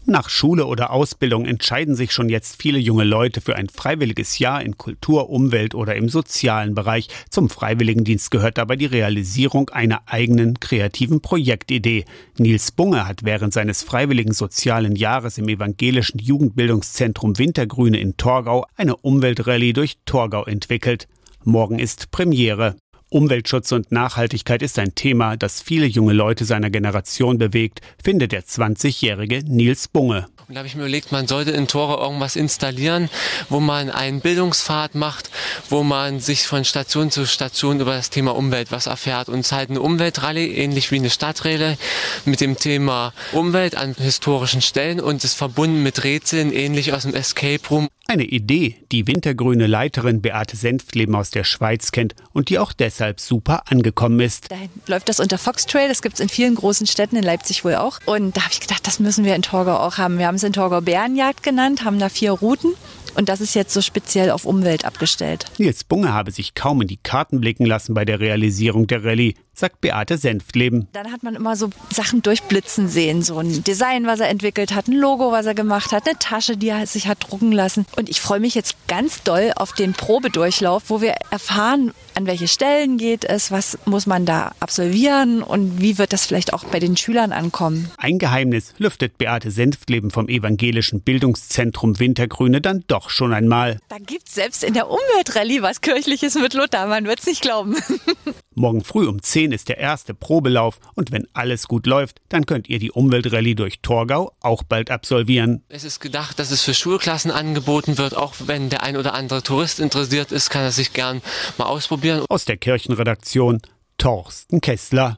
Nach Schule oder Ausbildung entscheiden sich schon jetzt viele junge Leute für ein freiwilliges Jahr in Kultur, Umwelt oder im sozialen Bereich. Zum Freiwilligendienst gehört dabei die Realisierung einer eigenen kreativen Projektidee. Nils Bunge hat während seines freiwilligen sozialen Jahres im evangelischen Jugendbildungszentrum Wintergrüne in Torgau eine Umweltrallye durch Torgau entwickelt. Morgen ist Premiere. Umweltschutz und Nachhaltigkeit ist ein Thema, das viele junge Leute seiner Generation bewegt, findet der 20-jährige Nils Bunge. Und da habe ich mir überlegt, man sollte in Torgau irgendwas installieren, wo man einen Bildungspfad macht, wo man sich von Station zu Station über das Thema Umwelt was erfährt. Und es ist halt eine Umweltrallye, ähnlich wie eine Stadtrallye, mit dem Thema Umwelt an historischen Stellen und ist verbunden mit Rätseln, ähnlich aus dem Escape Room. Eine Idee, die wintergrüne Leiterin Beate Senftleben aus der Schweiz kennt und die auch deshalb super angekommen ist. Da läuft das unter Fox Trail, das gibt es in vielen großen Städten, in Leipzig wohl auch. Und da habe ich gedacht, das müssen wir in Torgau auch haben. Wir haben es in Torgau Bärenjagd genannt, haben da 4 Routen. Und das ist jetzt so speziell auf Umwelt abgestellt. Nils Bunge habe sich kaum in die Karten blicken lassen bei der Realisierung der Rallye, sagt Beate Senftleben. Dann hat man immer so Sachen durchblitzen sehen. So ein Design, was er entwickelt hat, ein Logo, was er gemacht hat, eine Tasche, die er sich hat drucken lassen. Und ich freue mich jetzt ganz doll auf den Probedurchlauf, wo wir erfahren, an welche Stellen geht es, was muss man da absolvieren und wie wird das vielleicht auch bei den Schülern ankommen. Ein Geheimnis lüftet Beate Senftleben vom evangelischen Bildungszentrum Wintergrüne dann doch schon einmal. Da gibt es selbst in der Umweltrallye was Kirchliches mit Luther, man wird es nicht glauben. Morgen früh um 10 ist der erste Probelauf und wenn alles gut läuft, dann könnt ihr die Umweltrallye durch Torgau auch bald absolvieren. Es ist gedacht, dass es für Schulklassen angeboten wird, auch wenn der ein oder andere Tourist interessiert ist, kann er sich gern mal ausprobieren. Aus der Kirchenredaktion Torsten Kessler.